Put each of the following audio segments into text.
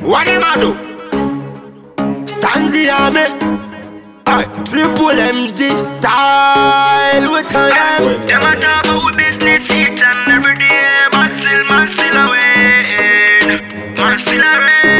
What them a do? Stanzi on me. Aye, triple MG style. We tell them. Them a talk about business each and every day, but still man still a win. Man still a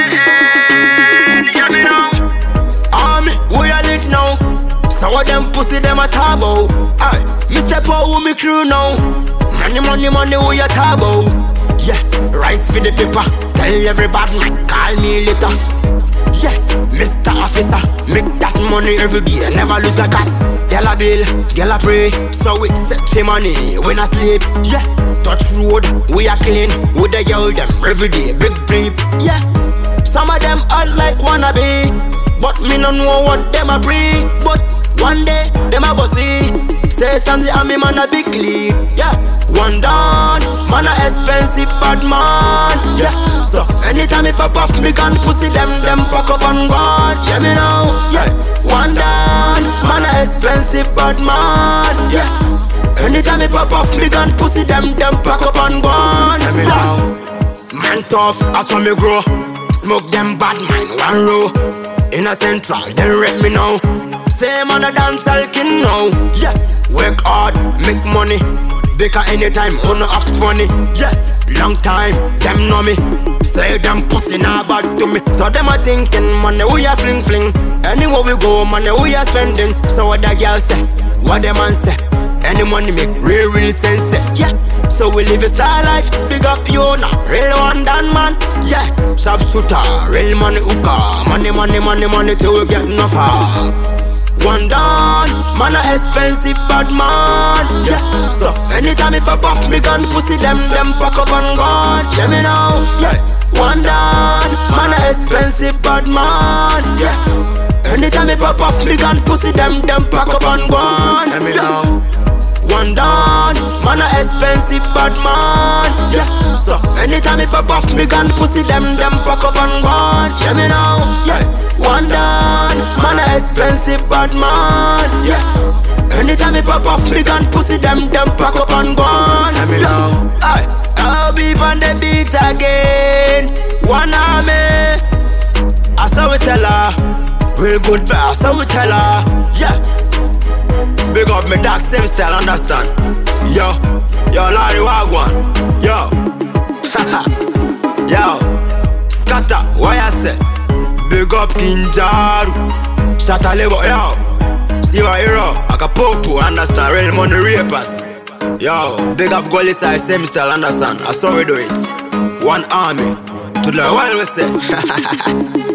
win. Yeah me now. Army, we a lit now. Some of them pussy them a talk about. Aye, me step out with me crew now. Money, we a talk about. Yeah, rice for the paper. Tell everybody, man, call me later. Yeah, Mr. Officer, make that money every day, never lose the gas. Girl a bill, girl a pray, so we set for money, we not sleep. Yeah, touch road, we are clean, with the girl them every day, big trip. Yeah, some of them are like wannabe, but me no know what them a breed. But one day, them a go see. Say Stanzi and me man a big league. Yeah, one down, man a expensive bad man. Yeah, so anytime me pop off me gun pussy them pack up and gone. Yeah me now. Yeah, one down, man a expensive bad man. Yeah, anytime me pop off me gun pussy them pack up and gone. Yeah me now. Man tough, as when me grow. Smoke them bad man one row. In a central, then rate me now. Same on a dance king now. Yeah, work hard, make money. They can anytime, wanna act funny. Yeah, long time, them know me. Say them pussy nah bad to me. So them a thinking, money we a fling fling. Anywhere we go, money we a spending. So what the girl say, what them man say. Any money make real sense. Yeah, so we live a star life. Big up you now, real one done man. Yeah, sub shooter, real money hooker. Money till we get enough. One down, man a expensive bad man. Yeah, so anytime me pop off me gun pussy them pack up and gone. Yeah me now. Yeah, one down, man a expensive bad man. Yeah, anytime me pop off me gun pussy them pack up and gone. Yeah me now. One down, man a expensive bad man. Yeah, so anytime me pop off me gun pussy them pack up and gone. Yeah me now. Yeah, one down, man a expensive bad man. Yeah, anytime me pop off me gun pussy them pack up and gone. Yeah me now. Aye, I'll be on the beat again. One army, I saw we tell her. Real good verse, so we tell her. Yeah. Big up me dark same style, understand? Yo, Larry Wagwan. Yo, yo, Scatter, what I say? Big up Kinjaru. Shatta Lebo, yo. See what hero, Akapopo, understand? Real money rapers. Yo, big up Gully side, same style, understand? I saw we do it. One army, to the world we say.